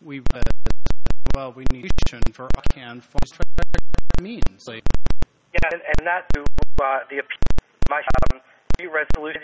we we need for ICANN for means. Yeah, and that to my resolution.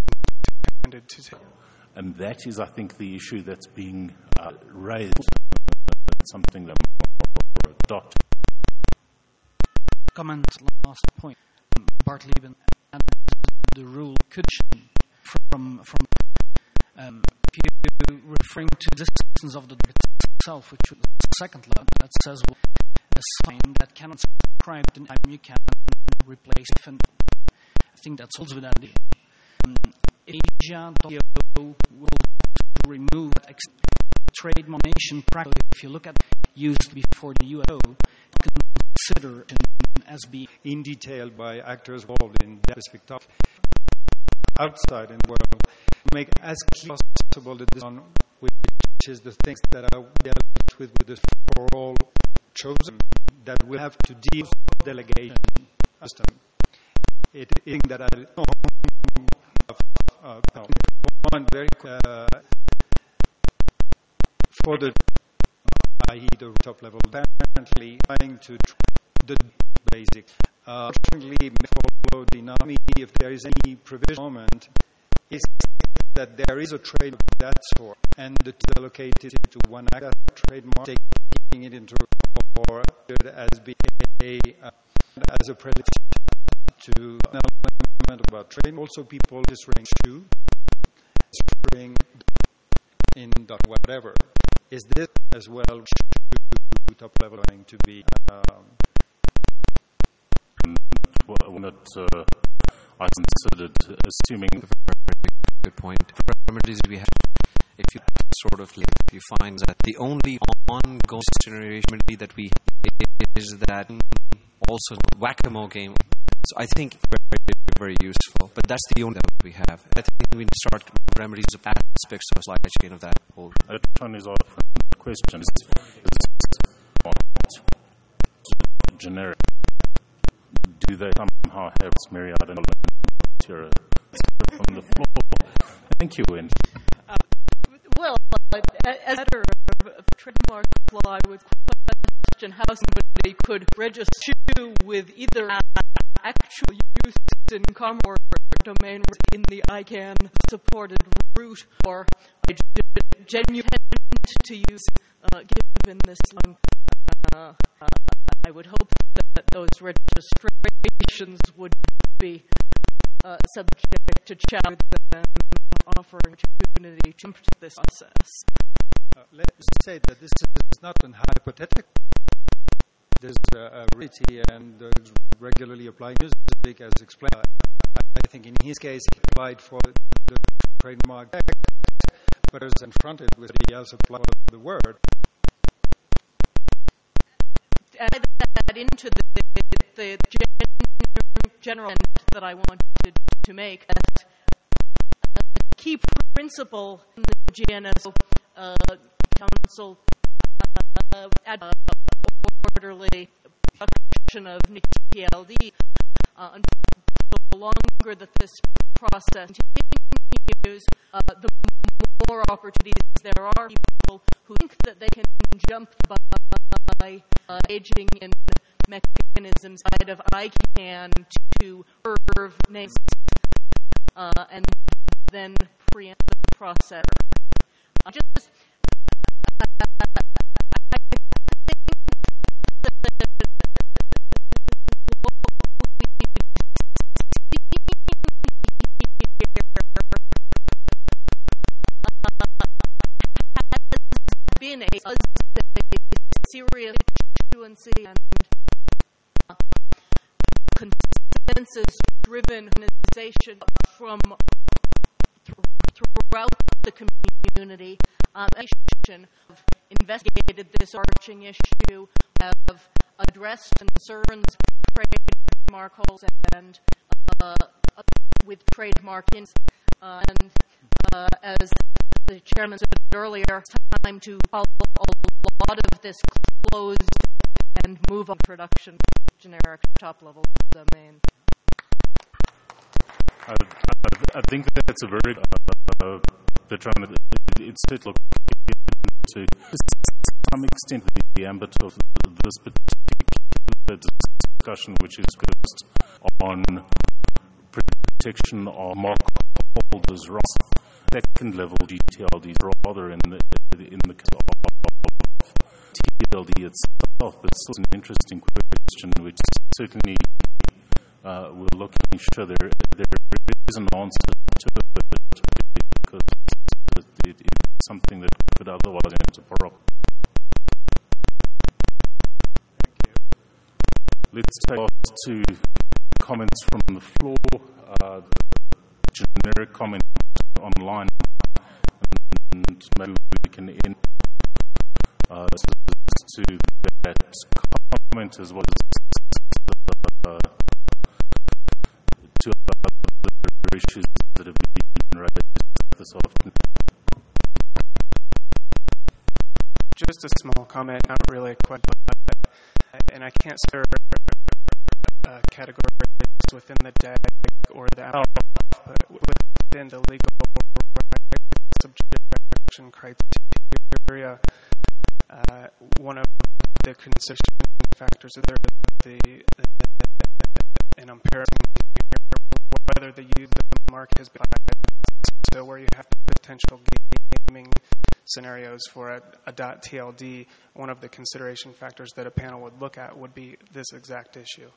And that is, I think, the issue that's being raised. Something that we'll adopt. Comment last point. Bart Lieben and the rule could from if you referring to the distance of the itself, which was the second line that says a sign that cannot describe the time you can replace it. And I think that's also the idea. Asia.io will remove trade monetization practice. If you look at used before the USO, consider as being in detail by actors involved in that specific topic outside in the world, make as clear as possible the design, which is the things that are dealt with this for all chosen, that will have to deal with delegation system. It is that I one very for the i.e. the top level, apparently trying to the basic. Fortunately, follow the NAMI, if there is any provision moment, is that there is a trade of that sort, and it's allocated to one act trademark, taking it into or as being as a prelude to an element about trade. Also, people just ring in whatever. Is this as well top level going to be? I considered assuming. Good point. Remedies we have, if you sort of if you find that the only ongoing generation remedy that we is that also whack-a-mole game. So I think very, very useful, but that's the only that we have. I think we start remedies of aspects of supply chain of that whole. One is our question: is generic? Do they somehow have myriad and material from the floor? Thank you, Wendy. Well, as a matter of trademark law, I would question how somebody could register with either actual use in common or domain in the ICANN supported route, or a genuine intent to use given this long. I would hope that those registrations would be subject to challenge and offer opportunity to jump to this process. Let's say that this is not an hypothetical. There's a reality and regularly applied music as explained. I think in his case he applied for the trademark, but as confronted with the else applied the word. Add that into the general that I wanted to make. That a key principle in the GNS Council orderly production of TLD. The longer that this process continues, the more opportunities there are people who think that they can jump by engaging in mechanisms out of ICANN to serve names and then preempt the process. Just been a serious truancy and consensus-driven organization from throughout the community. Have investigated this arching issue, have addressed concerns, trademark holes, and with trademark ins, and as the chairman said earlier, it's time to call a lot of this closed and move on production generic top level domain. I think that's a very it's certainly to some extent the ambit of this particular discussion, which is focused on protection of mark holders' rights. Second level GTLDs, rather in the case of TLD itself, but it's still an interesting question, which certainly we're looking to show there is an answer to it, because it's something that could otherwise enter problem. Let's take off to comments from the floor, generic comment online, and maybe we can end to that comment as well as to other issues that have been raised this afternoon. Just a small comment, not really a question, and I can't serve categories within the DAG or the ALF, but within the legal subjection criteria, one of the consideration factors are and I'm paraphrasing whether the mark has been so where you have potential gaming scenarios for a .TLD, one of the consideration factors that a panel would look at would be this exact issue.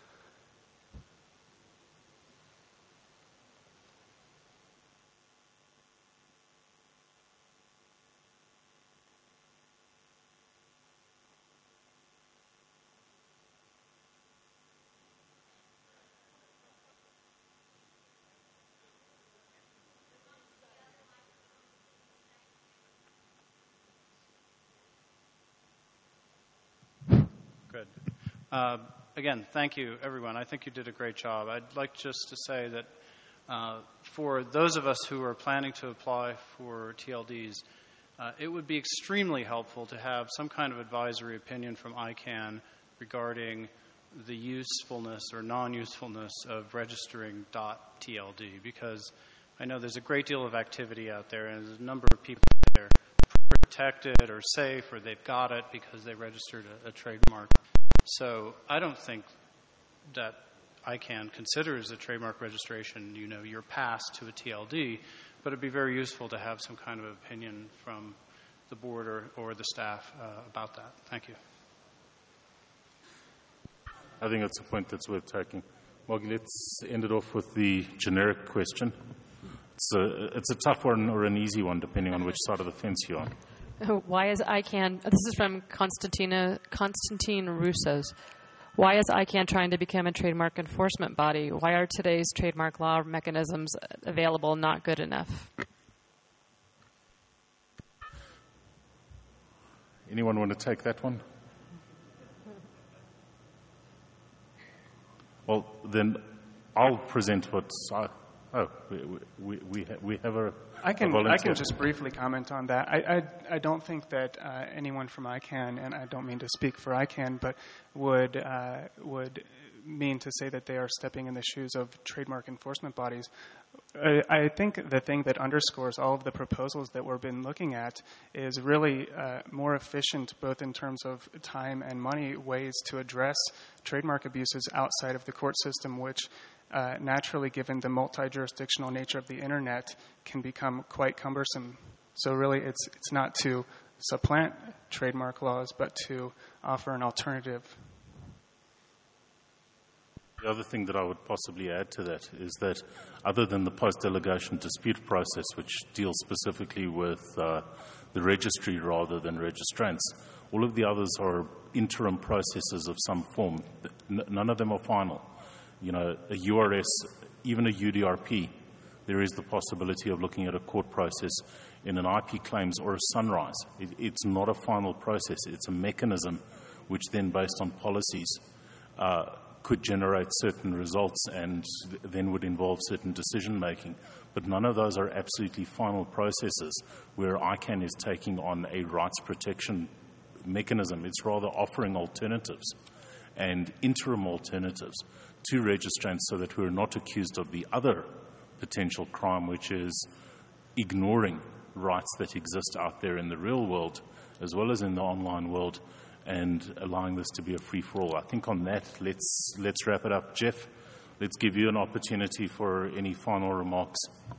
Good. Again, thank you, everyone. I think you did a great job. I'd like just to say that for those of us who are planning to apply for TLDs, it would be extremely helpful to have some kind of advisory opinion from ICANN regarding the usefulness or non-usefulness of registering .TLD, because I know there's a great deal of activity out there, and there's a number of people that are protected or safe, or they've got it because they registered a trademark. So I don't think that ICANN considers a trademark registration, your pass to a TLD, but it'd be very useful to have some kind of opinion from the board or the staff about that. Thank you. I think that's a point that's worth taking. Margie, let's end it off with the generic question. It's a tough one or an easy one, depending on which side of the fence you're on. Why is ICANN, this is from Constantine Roussos. Why is ICANN trying to become a trademark enforcement body? Why are today's trademark law mechanisms available not good enough? Anyone want to take that one? Well, then I'll present what's... we have a volunteer. I can just briefly comment on that. I don't think that anyone from ICANN, and I don't mean to speak for ICANN, but would mean to say that they are stepping in the shoes of trademark enforcement bodies. I think the thing that underscores all of the proposals that we've been looking at is really more efficient, both in terms of time and money, ways to address trademark abuses outside of the court system, which naturally, given the multi-jurisdictional nature of the Internet, can become quite cumbersome. So really, it's not to supplant trademark laws, but to offer an alternative. The other thing that I would possibly add to that is that other than the post-delegation dispute process, which deals specifically with the registry rather than registrants, all of the others are interim processes of some form. None of them are final. A URS, even a UDRP, there is the possibility of looking at a court process in an IP claims or a sunrise. It's not a final process. It's a mechanism which then, based on policies, could generate certain results and then would involve certain decision-making. But none of those are absolutely final processes where ICANN is taking on a rights protection mechanism. It's rather offering alternatives and interim alternatives to registrants so that we're not accused of the other potential crime, which is ignoring rights that exist out there in the real world as well as in the online world, and allowing this to be a free-for-all. I think on that, let's wrap it up. Jeff, let's give you an opportunity for any final remarks.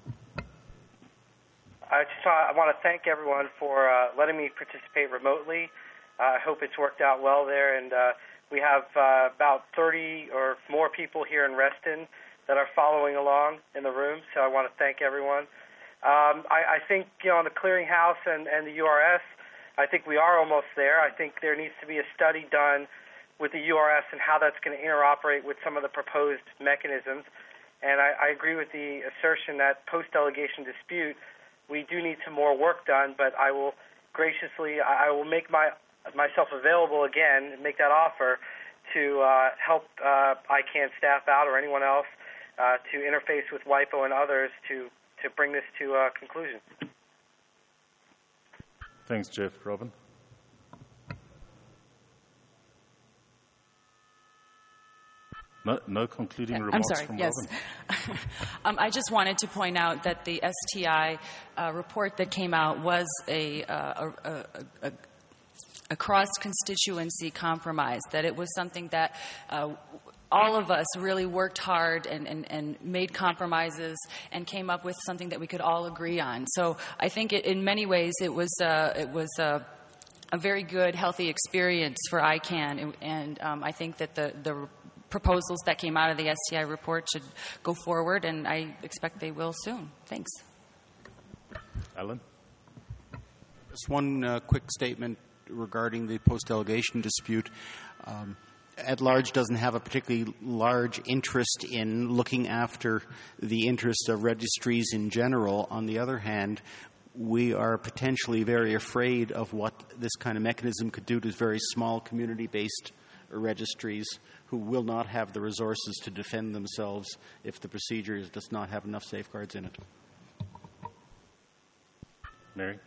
I want to thank everyone for letting me participate remotely. I hope it's worked out well there, and we have about 30 or more people here in Reston that are following along in the room, so I want to thank everyone. I think, on the clearinghouse and the URS, I think we are almost there. I think there needs to be a study done with the URS and how that's going to interoperate with some of the proposed mechanisms. And I agree with the assertion that post-delegation dispute, we do need some more work done, but I will make myself available again and make that offer to help ICANN staff out or anyone else to interface with WIPO and others to bring this to a conclusion. Thanks, Jeff. Robin? No concluding remarks. I'm sorry, from yes. Robin? I just wanted to point out that the STI report that came out was a cross-constituency compromise, that it was something that all of us really worked hard and made compromises and came up with something that we could all agree on. So I think in many ways it was a very good, healthy experience for ICANN, and I think that the proposals that came out of the STI report should go forward, and I expect they will soon. Thanks. Alan? Just one quick statement regarding the post-delegation dispute. At-large doesn't have a particularly large interest in looking after the interests of registries in general. On the other hand, we are potentially very afraid of what this kind of mechanism could do to very small community-based registries who will not have the resources to defend themselves if the procedure does not have enough safeguards in it. Mary?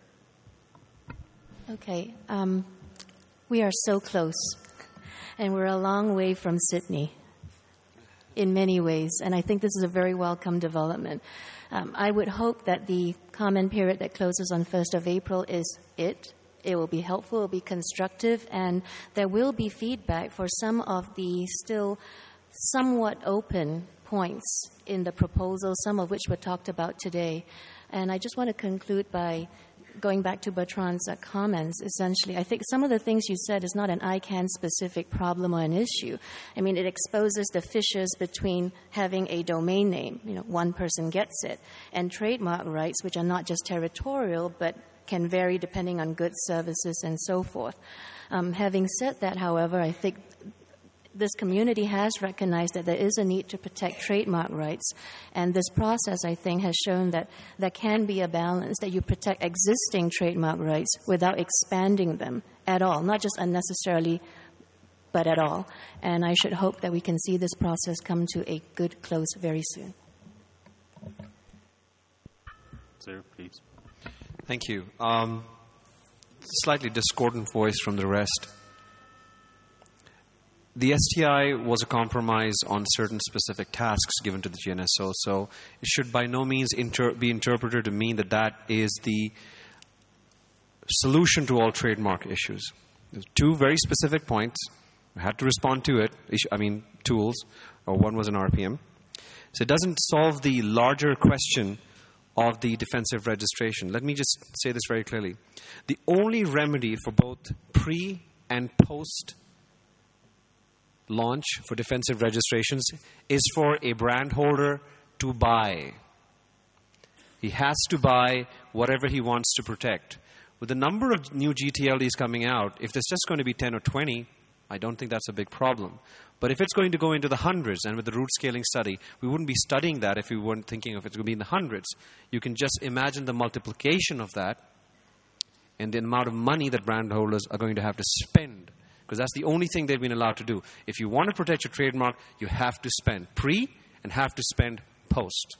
Okay. We are so close, and we're a long way from Sydney in many ways, and I think this is a very welcome development. I would hope that the comment period that closes on 1st of April is it. It will be helpful, it will be constructive, and there will be feedback for some of the still somewhat open points in the proposal, some of which were talked about today. And I just want to conclude by going back to Bertrand's comments. Essentially, I think some of the things you said is not an ICANN-specific problem or an issue. I mean, it exposes the fissures between having a domain name, one person gets it, and trademark rights, which are not just territorial, but can vary depending on goods, services, and so forth. Having said that, however, I think this community has recognized that there is a need to protect trademark rights, and this process, I think, has shown that there can be a balance, that you protect existing trademark rights without expanding them at all, not just unnecessarily, but at all. And I should hope that we can see this process come to a good close very soon. Sir, please. Thank you. Slightly discordant voice from the rest. The STI was a compromise on certain specific tasks given to the GNSO, so it should by no means be interpreted to mean that that is the solution to all trademark issues. There's two very specific points. We had to respond to it, tools, or one was an RPM. So it doesn't solve the larger question of the defensive registration. Let me just say this very clearly. The only remedy for both pre- and post-launch for defensive registrations is for a brand holder to buy. He has to buy whatever he wants to protect. With the number of new GTLDs coming out, if there's just going to be 10 or 20, I don't think that's a big problem. But if it's going to go into the hundreds, and with the root scaling study, we wouldn't be studying that if we weren't thinking of it's going to be in the hundreds. You can just imagine the multiplication of that and the amount of money that brand holders are going to have to spend, because that's the only thing they've been allowed to do. If you want to protect your trademark, you have to spend pre and have to spend post.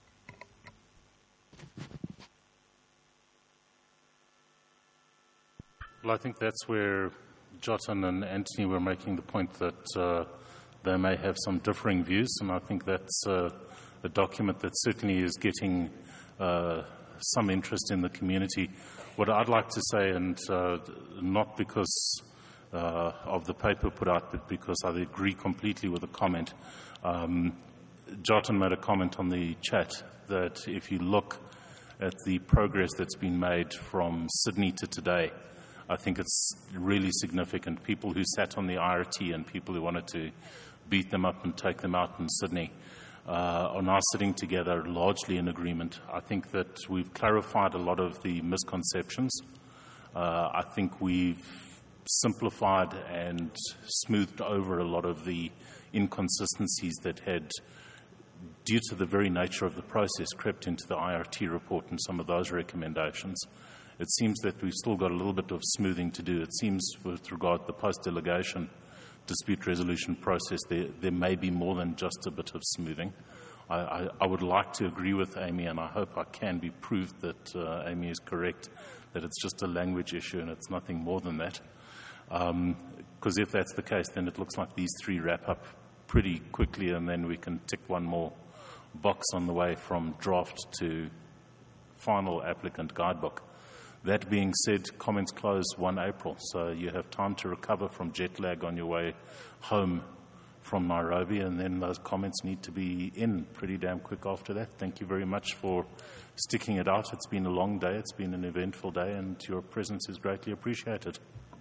Well, I think that's where Jotin and Anthony were making the point that they may have some differing views, and I think that's a a document that certainly is getting some interest in the community. What I'd like to say, and not because of the paper put out, but because I agree completely with the comment. Jotin made a comment on the chat that if you look at the progress that's been made from Sydney to today, I think it's really significant. People who sat on the IRT and people who wanted to beat them up and take them out in Sydney are now sitting together largely in agreement. I think that we've clarified a lot of the misconceptions. I think we've simplified and smoothed over a lot of the inconsistencies that had, due to the very nature of the process, crept into the IRT report and some of those recommendations. It seems that we've still got a little bit of smoothing to do. It seems with regard to the post-delegation dispute resolution process, there may be more than just a bit of smoothing. I would like to agree with Amy, and I hope I can be proved that Amy is correct, that it's just a language issue and it's nothing more than that. Because if that's the case, then it looks like these three wrap up pretty quickly, and then we can tick one more box on the way from draft to final applicant guidebook. That being said, comments close 1 April, so you have time to recover from jet lag on your way home from Nairobi, and then those comments need to be in pretty damn quick after that. Thank you very much for sticking it out. It's been a long day, it's been an eventful day, and your presence is greatly appreciated.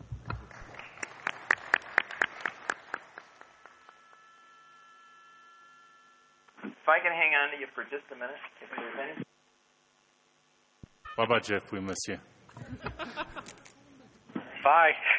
If I can hang on to you for just a minute, if there's any. Bye-bye, Jeff. We miss you. Bye.